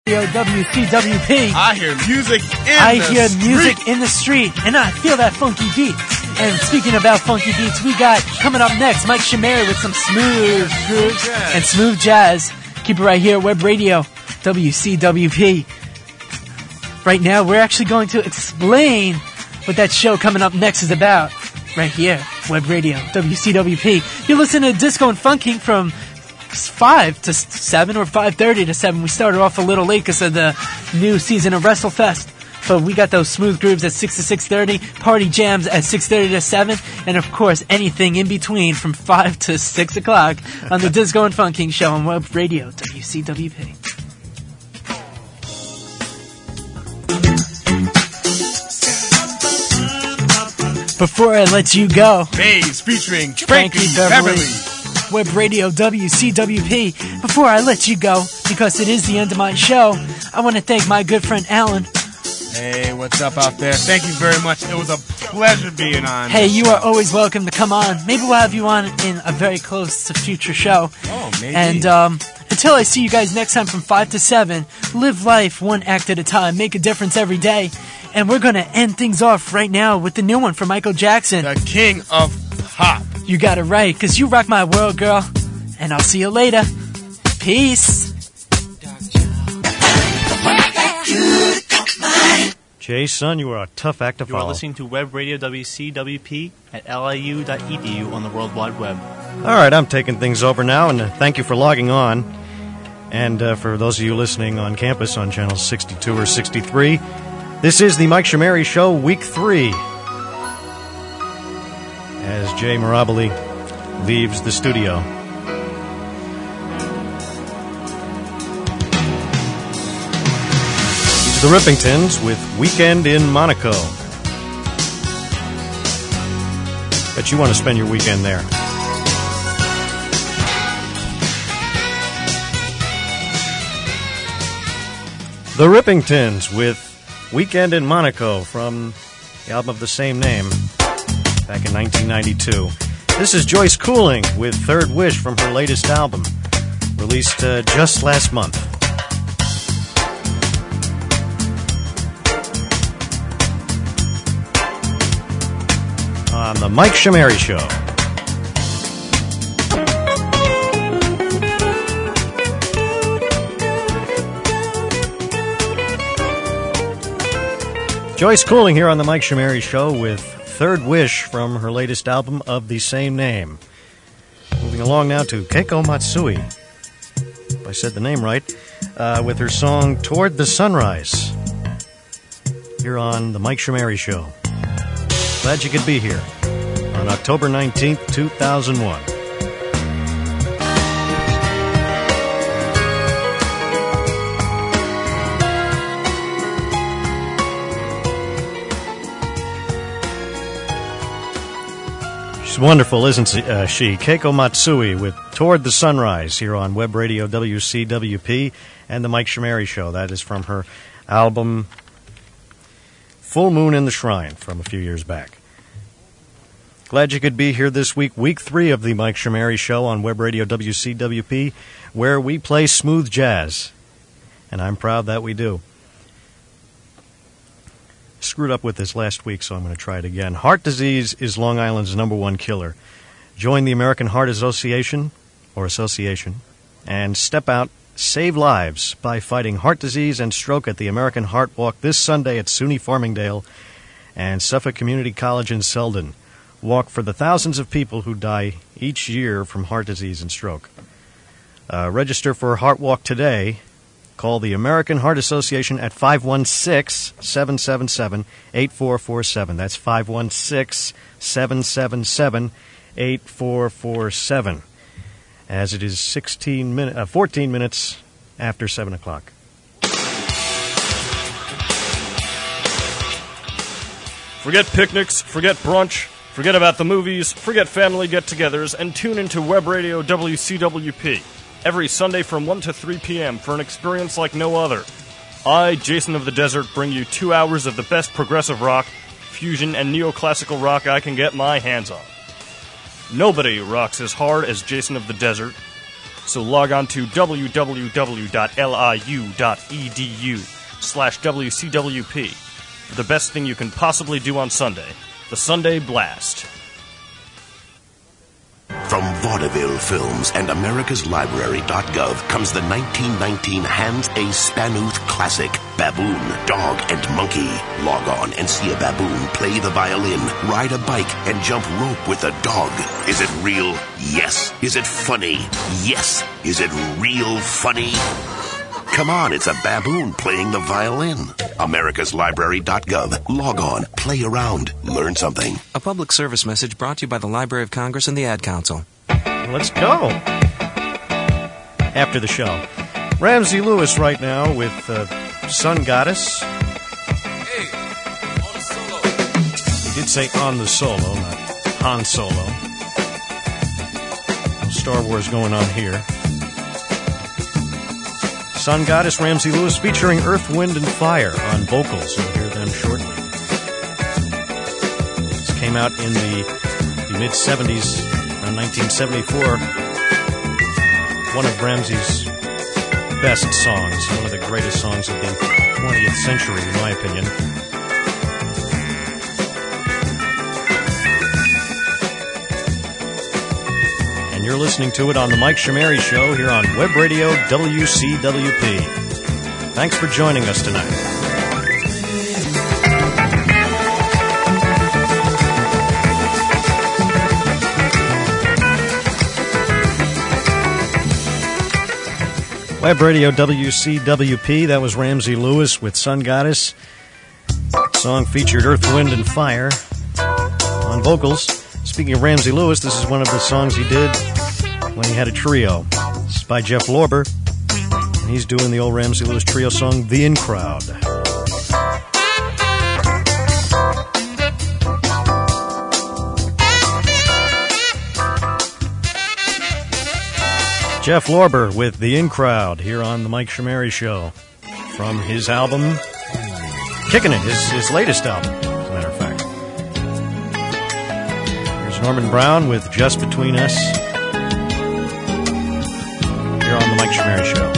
WCWP. I hear music in the street, and I feel that funky beat. And speaking about funky beats, we got coming up next Mike Shamari with some smooth grooves and smooth jazz. Keep it right here, Web Radio, WCWP. Right now, we're actually going to explain what that show coming up next is about. Right here, Web Radio, WCWP. You listen to Disco and Funking from 5 to 7 or 5:30 to 7. We started off a little late because of the new season of WrestleFest. But we got those smooth grooves at 6 to 6:30, party jams at 6:30 to 7, and of course anything in between from 5 to 6 o'clock on the Disco and Funking show on Web Radio, WCWP. Before I let you go, Maze featuring Frankie Beverly. Web Radio WCWP. Before I let you go, because it is the end of my show, I want to thank my good friend Alan. Hey, what's up out there? Thank you very much. It was a pleasure being on. Hey, you are always welcome to come on. Maybe we'll have you on in a very close to future show. Oh, maybe. And until I see you guys next time from 5 to 7, live life one act at a time. Make a difference every day. And we're going to end things off right now with the new one from Michael Jackson. The King of Pop. You got it right, because you rock my world, girl. And I'll see you later. Peace. Jay, son, you are a tough act to follow. You are listening to Web Radio WCWP at liu.edu on the World Wide Web. All right, I'm taking things over now, and thank you for logging on. And for those of you listening on campus on channels 62 or 63, this is the Mike Shamari Show, Week 3. As Jay Mirabili leaves the studio. The Rippingtons with Weekend in Monaco. Bet you want to spend your weekend there. The Rippingtons with Weekend in Monaco from the album of the same name back in 1992. This is Joyce Cooling with Third Wish from her latest album, released just last month. On the Mike Shamari Show. Joyce Cooling here on the Mike Shamari Show with Third Wish from her latest album of the same name. Moving along now to Keiko Matsui, if I said the name right, with her song Toward the Sunrise here on the Mike Shamari Show. Glad you could be here on October 19th, 2001. She's wonderful, isn't she? Keiko Matsui with Toward the Sunrise here on Web Radio WCWP and the Mike Shamari Show. That is from her album Full Moon in the Shrine from a few years back. Glad you could be here this week, Week 3 of the Mike Shamari Show on Web Radio WCWP, where we play smooth jazz. And I'm proud that we do. Screwed up with this last week, so I'm going to try it again. Heart disease is Long Island's #1 killer. Join the American Heart Association, and step out, save lives by fighting heart disease and stroke at the American Heart Walk this Sunday at SUNY Farmingdale and Suffolk Community College in Selden. Walk for the thousands of people who die each year from heart disease and stroke. Register for Heart Walk today. Call the American Heart Association at 516-777-8447. That's 516-777-8447. As it is 14 minutes after 7 o'clock. Forget picnics, forget brunch, forget about the movies, forget family get-togethers, and tune into Web Radio WCWP every Sunday from 1 to 3 p.m. for an experience like no other. I, Jason of the Desert, bring you 2 hours of the best progressive rock, fusion, and neoclassical rock I can get my hands on. Nobody rocks as hard as Jason of the Desert, So log on to www.liu.edu/WCWP for the best thing you can possibly do on Sunday, the Sunday Blast. From Vaudeville Films and AmericasLibrary.gov comes the 1919 Hans A. Spanuth classic, Baboon, Dog and Monkey. Log on and see a baboon play the violin, ride a bike, and jump rope with a dog. Is it real? Yes. Is it funny? Yes. Is it real funny? Come on, it's a baboon playing the violin. AmericasLibrary.gov. Log on, play around, learn something. A public service message brought to you by the Library of Congress and the Ad Council. Let's go. After the show, Ramsey Lewis right now with Sun Goddess. Hey, on the solo. He did say on the solo, not Han Solo. No Star Wars going on here. Sun Goddess, Ramsey Lewis, featuring Earth, Wind, and Fire on vocals. You'll hear them shortly. This came out in the mid-'70s, around 1974. One of Ramsey's best songs, one of the greatest songs of the 20th century, in my opinion. You're listening to it on The Mike Shamari Show here on Web Radio WCWP. Thanks for joining us tonight. Web Radio WCWP, that was Ramsey Lewis with Sun Goddess. The song featured Earth, Wind, and Fire on vocals. Speaking of Ramsey Lewis, this is one of the songs he did when he had a trio. This is by Jeff Lorber, and he's doing the old Ramsey Lewis trio song, The In Crowd. Jeff Lorber with The In Crowd here on The Mike Shamari Show from his album, Kickin' It, his latest album, as a matter of fact. Here's Norman Brown with Just Between Us here on The Mike Shamari Show.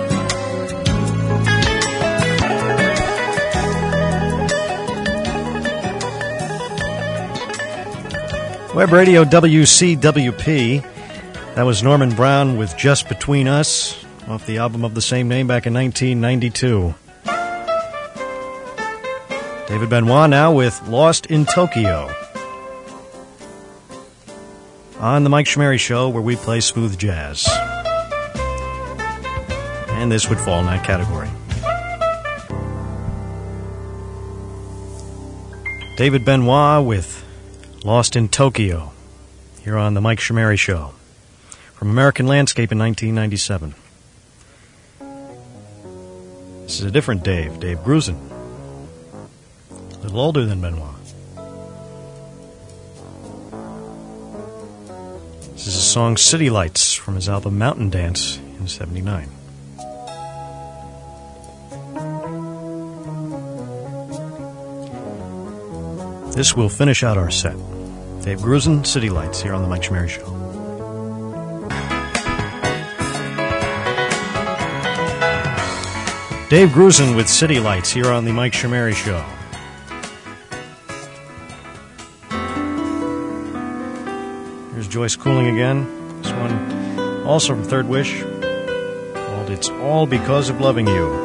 Web Radio WCWP. That was Norman Brown with Just Between Us off the album of the same name back in 1992. David Benoit now with Lost in Tokyo on The Mike Shamari Show, where we play smooth jazz. And this would fall in that category. David Benoit with Lost in Tokyo here on The Mike Shamari Show from American Landscape in 1997. This is a different Dave Grusin. A little older than Benoit. This is a song, City Lights, from his album Mountain Dance in '79. This will finish out our set. Dave Grusin, City Lights, here on The Mike Shamari Show. Dave Grusin with City Lights here on The Mike Shamari Show. Here's Joyce Cooling again. This one also from Third Wish, called It's All Because of Loving You.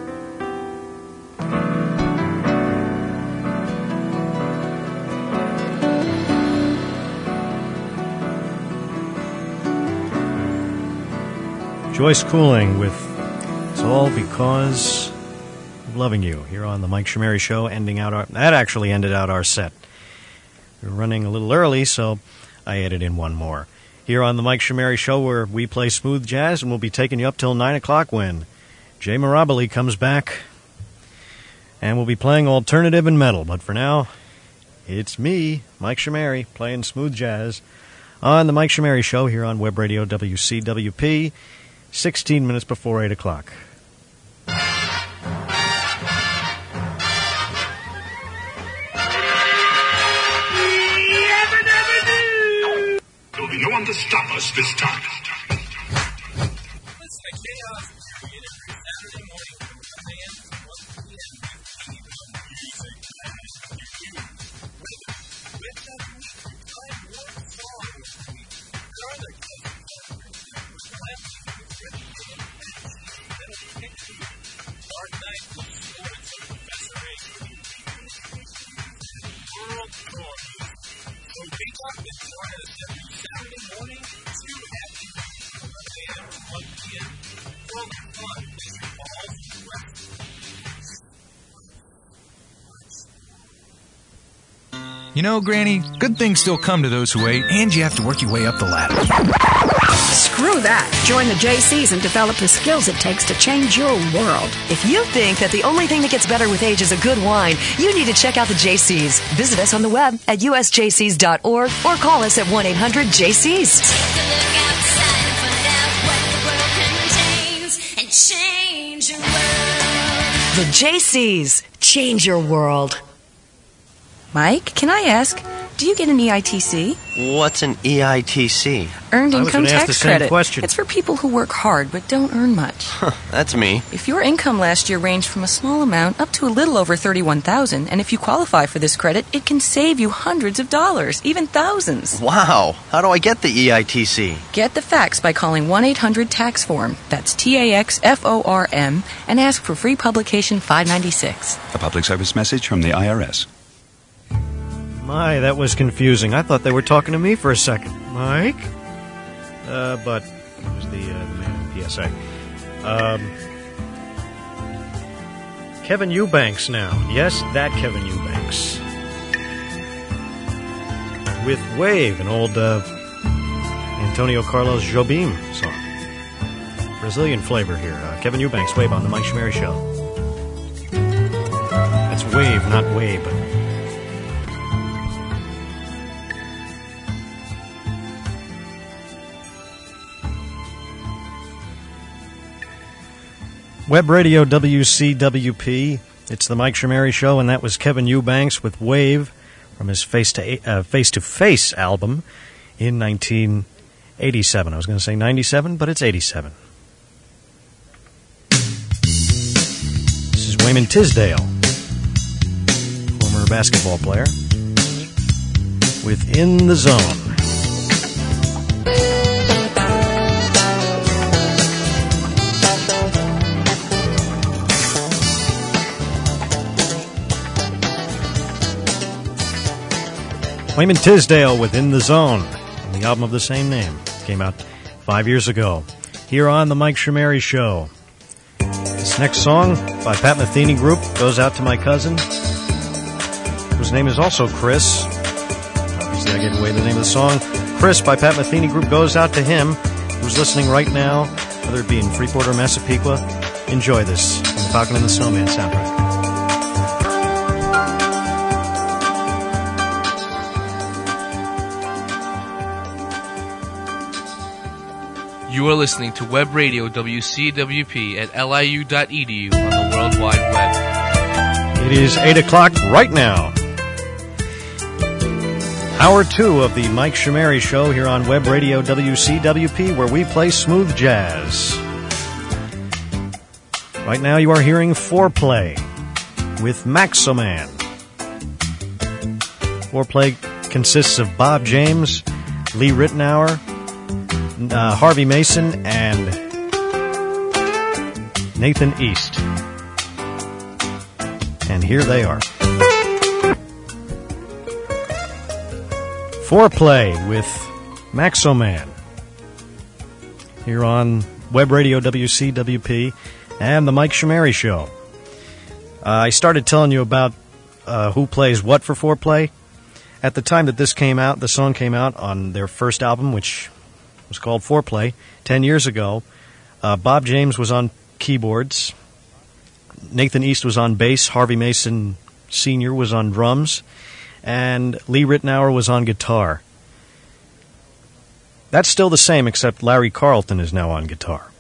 Joyce Cooling with It's All Because of Loving You here on The Mike Shamari Show, that actually ended out our set. We were running a little early, so I added in one more. Here on The Mike Shamari Show, where we play smooth jazz, and we'll be taking you up till 9 o'clock when Jay Mirabile comes back, and we'll be playing alternative and metal. But for now, it's me, Mike Shamari, playing smooth jazz on The Mike Shamari Show here on Web Radio WCWP. 16 minutes before 8 o'clock. There'll be no one to stop us this time. You know, Granny, good things still come to those who wait, and you have to work your way up the ladder. Screw that. Join the JCs and develop the skills it takes to change your world. If you think that the only thing that gets better with age is a good wine, you need to check out the JCs. Visit us on the web at usjcs.org or call us at 1-800-JCs. The JCs. Change your world. Mike, can I ask, do you get an EITC? What's an EITC? Earned Income Tax Credit. Question. It's for people who work hard but don't earn much. That's me. If your income last year ranged from a small amount up to a little over $31,000, and if you qualify for this credit, it can save you hundreds of dollars, even thousands. Wow. How do I get the EITC? Get the facts by calling 1-800-TAX-FORM. That's TAXFORM, and ask for free publication 596. A public service message from the IRS. My, that was confusing. I thought they were talking to me for a second. Mike? But it was the man in PSA. Kevin Eubanks now. Yes, that Kevin Eubanks. With Wave, an old Antonio Carlos Jobim song. Brazilian flavor here. Kevin Eubanks, Wave on the Mike Schmery Show. That's Wave, not Wabe. Web Radio WCWP. It's the Mike Schmery Show, and that was Kevin Eubanks with Wave from his Face to Face album in 1987. I was going to say 97, but it's 87. This is Wayman Tisdale, former basketball player, with In the Zone. Wayman Tisdale with In the Zone, on the album of the same name. Came out 5 years ago. Here on the Mike Schmery Show. This next song by Pat Metheny Group goes out to my cousin, whose name is also Chris. Obviously, I gave away the name of the song. Chris by Pat Metheny Group goes out to him, who's listening right now, whether it be in Freeport or Massapequa. Enjoy this from the Falcon and the Snowman soundtrack. You are listening to Web Radio WCWP at liu.edu on the World Wide Web. It is 8 o'clock right now. Hour 2 of the Mike Schmery Show here on Web Radio WCWP, where we play smooth jazz. Right now you are hearing Foreplay with Maxoman. Foreplay consists of Bob James, Lee Ritenour, Harvey Mason, and Nathan East. And here they are. Foreplay with Maxoman. Here on Web Radio WCWP and the Mike Schmery Show. I started telling you about who plays what for Foreplay. At the time that this came out, the song came out on their first album, which was called Foreplay, 10 years ago. Bob James was on keyboards. Nathan East was on bass. Harvey Mason Sr. was on drums. And Lee Ritenour was on guitar. That's still the same, except Larry Carlton is now on guitar.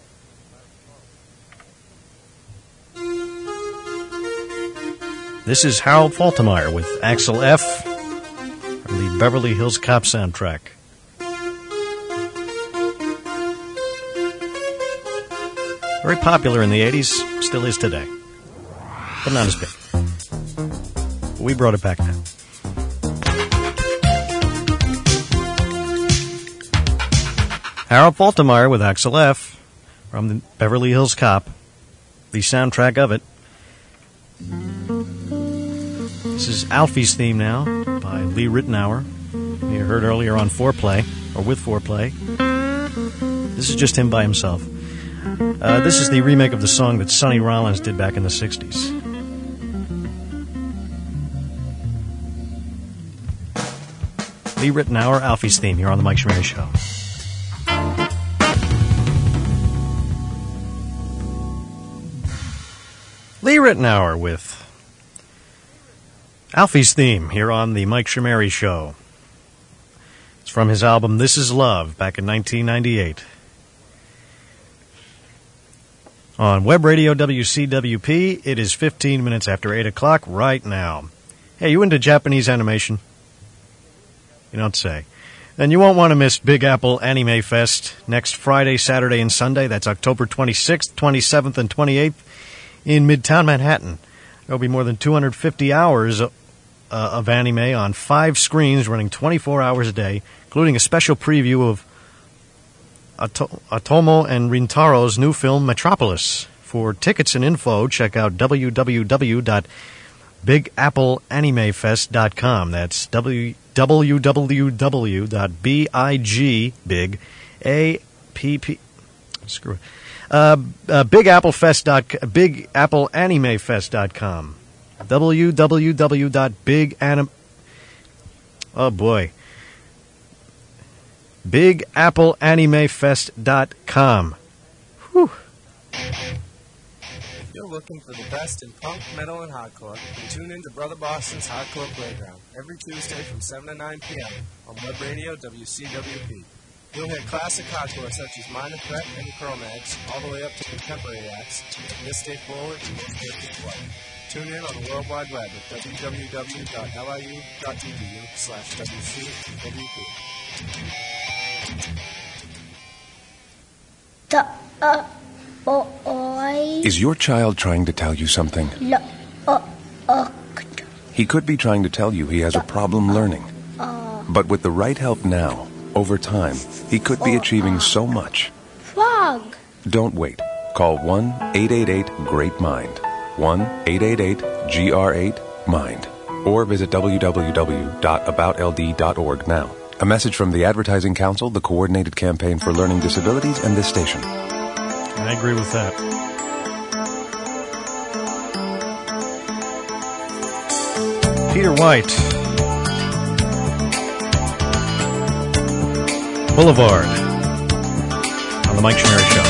This is Harold Faltermeyer with Axel F. from the Beverly Hills Cop soundtrack. Very popular in the 80s, still is today. But not as big. We brought it back now. Harold Faltermeyer with Axel F. from the Beverly Hills Cop, the soundtrack of it. This is Alfie's theme now by Lee Ritenour. You heard earlier on Foreplay, or with Foreplay. This is just him by himself. This is the remake of the song that Sonny Rollins did back in the 60s. Lee Ritenour, Alfie's theme here on the Mike Schmery Show. Lee Ritenour with Alfie's theme here on the Mike Schmery Show. It's from his album This Is Love back in 1998. On Web Radio WCWP, it is 15 minutes after 8 o'clock right now. Hey, you into Japanese animation? You don't say. Then you won't want to miss Big Apple Anime Fest next Friday, Saturday, and Sunday. That's October 26th, 27th, and 28th in Midtown Manhattan. There will be more than 250 hours of anime on 5 screens running 24 hours a day, including a special preview of Otomo and Rintaro's new film, Metropolis. For tickets and info, check out www.bigapple.animefest.com. That's BigAppleAnimefest.com. BigAppleAnimefest.com. Whew. If you're looking for the best in punk, metal, and hardcore, then tune in to Brother Boston's Hardcore Playground every Tuesday from 7 to 9 p.m. on Web Radio WCWP. You'll hear classic hardcore such as Minor Threat and Cro-Mags, all the way up to contemporary acts, from this day forward to Perfect Flight. Tune in on the World Wide Web at www.liu.edu/WCWP. Is your child trying to tell you something? He could be trying to tell you he has a problem learning. But with the right help now, over time, he could be achieving so much. Frog. Don't wait. Call 1-888-GREAT-MIND. 1-888-GR8-MIND. Or visit www.aboutld.org now. A message from the Advertising Council, the Coordinated Campaign for Learning Disabilities, and this station. I agree with that. Peter White. Boulevard. On the Mike Schmery Show.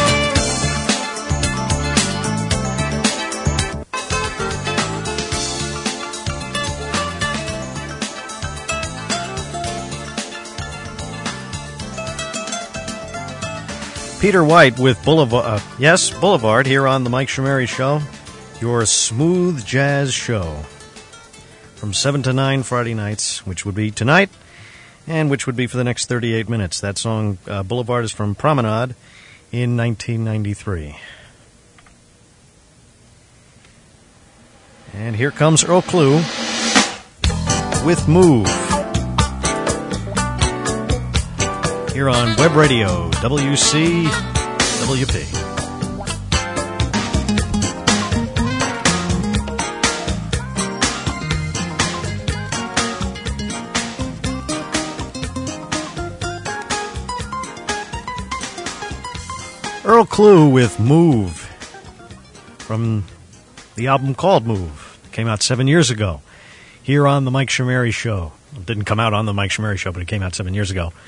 Peter White with Boulevard. Boulevard here on the Mike Schmery Show, your smooth jazz show. From 7 to 9 Friday nights, which would be tonight, and which would be for the next 38 minutes. That song, Boulevard, is from Promenade in 1993. And here comes Earl Klugh with Move. Here on Web Radio, WCWP. Earl Klugh with Move from the album called Move. It came out 7 years ago here on the Mike Schmery Show. It didn't come out on the Mike Schmery Show, but it came out 7 years ago.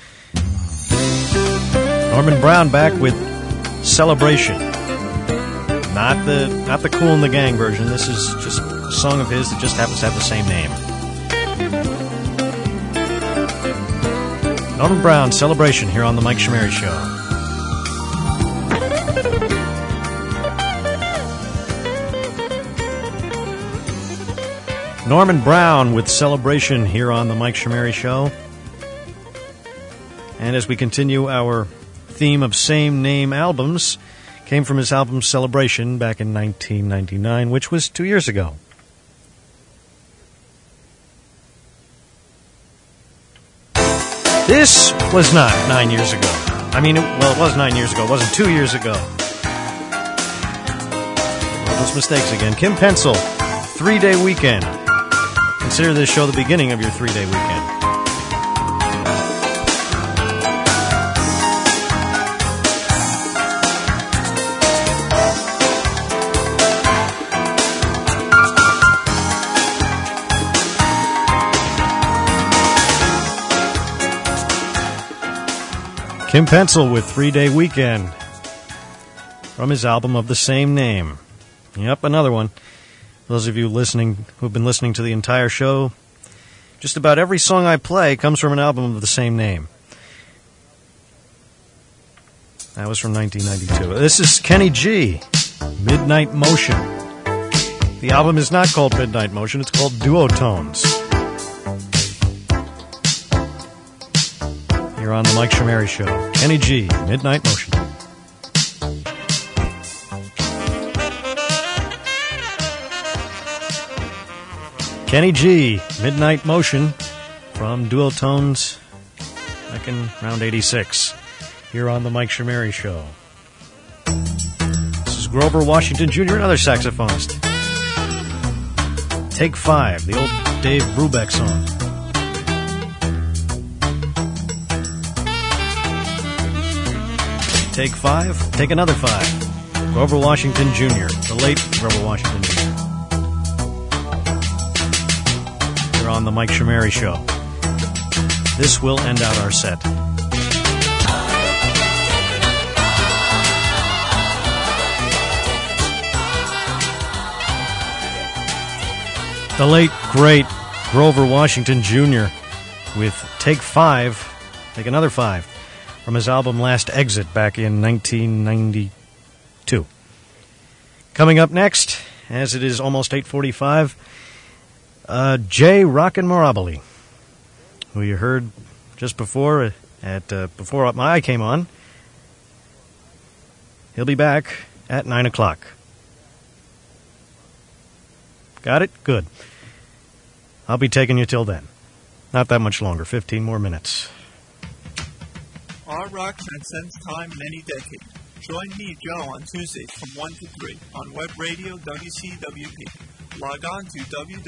Norman Brown back with Celebration. Not the Kool and the Gang version. This is just a song of his that just happens to have the same name. Norman Brown, Celebration here on the Mike Schmery Show. Norman Brown with Celebration here on the Mike Schmery Show. And as we continue our theme of same-name albums, came from his album Celebration back in 1999, which was 2 years ago. This was not 9 years ago. I mean, it was 9 years ago. It wasn't 2 years ago. All those mistakes again. Kim Pencil, 3-Day Weekend. Consider this show the beginning of your 3-day weekend. Kim Pencil with 3-Day Weekend from his album of the same name. Yep, another one. Those of you listening who've been listening to the entire show, just about every song I play comes from an album of the same name. That was from 1992. This is Kenny G, Midnight Motion. The album is not called Midnight Motion, it's called Duotones. Here on the Mike Shamari Show. Kenny G, Midnight Motion. Kenny G, Midnight Motion from Duotones back in around 86. Here on the Mike Shamari Show. This is Grover Washington Jr., another saxophonist. Take 5, the old Dave Brubeck song. Take 5, take another 5. Grover Washington Jr., the late Grover Washington Jr. Here on the Mike Shamari Show. This will end out our set. The late, great Grover Washington Jr. with Take 5, Take Another 5, from his album Last Exit back in 1992. Coming up next, as it is almost 8:45, Jay Rockin' Mirabile, who you heard just before before I came on. He'll be back at 9 o'clock. Got it? Good. I'll be taking you till then. Not that much longer, 15 more minutes. Our rock transcends time many decades. Join me, Joe, on Tuesdays from 1 to 3 on Web Radio WCWP. Log on to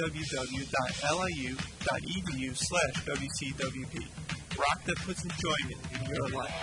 www.liu.edu/WCWP. Rock that puts enjoyment in your life.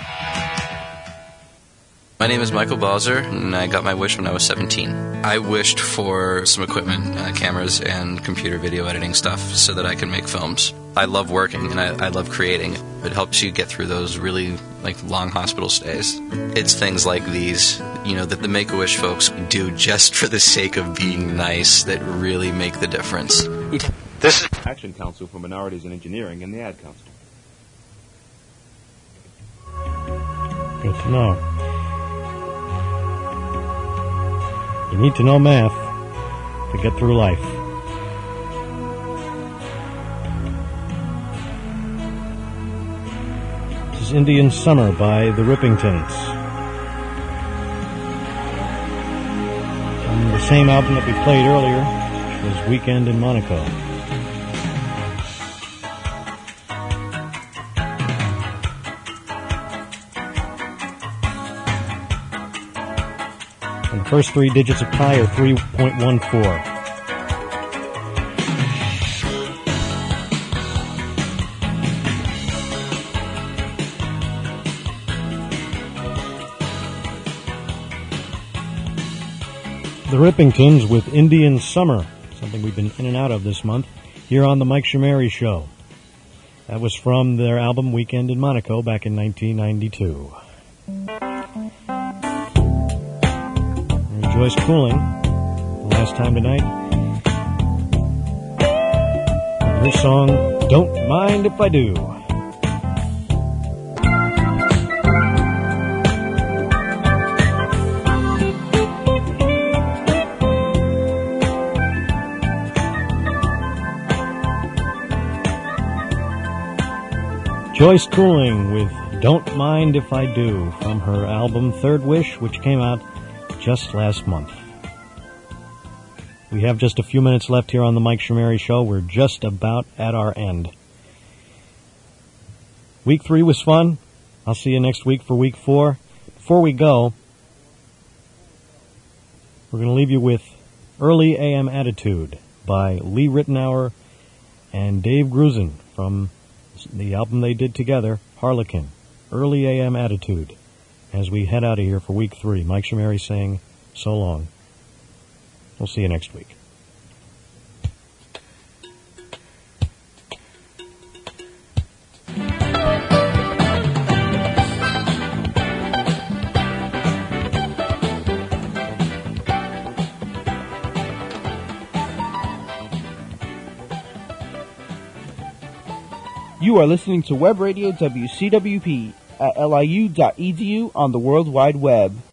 My name is Michael Balzer, and I got my wish when I was 17. I wished for some equipment, cameras, and computer video editing stuff so that I can make films. I love working, and I love creating. It helps you get through those really long hospital stays. It's things like these, that the Make-A-Wish folks do just for the sake of being nice that really make the difference. This is Action Council for Minorities in Engineering and the Ad Council. Good to know. You need to know math to get through life. This is Indian Summer by the Rippingtons. From the same album that we played earlier, which was Weekend in Monaco. And the first 3 digits of pi are 3.14. The Rippingtons with Indian Summer, something we've been in and out of this month, here on the Mike Shamari Show. That was from their album Weekend in Monaco back in 1992. Joyce Cooling, last time tonight. Her song, Don't Mind If I Do. Joyce Cooling with Don't Mind If I Do from her album Third Wish, which came out just last month. We have just a few minutes left here on the Mike Shamari Show. We're just about at our end. Week 3 was fun. I'll see you next week for week 4. Before we go, we're going to leave you with Early AM Attitude by Lee Ritenour and Dave Grusin from the album they did together, Harlequin. Early AM Attitude. As we head out of here for week 3, Mike Shamari saying so long. We'll see you next week. You are listening to Web Radio WCWP at liu.edu on the World Wide Web.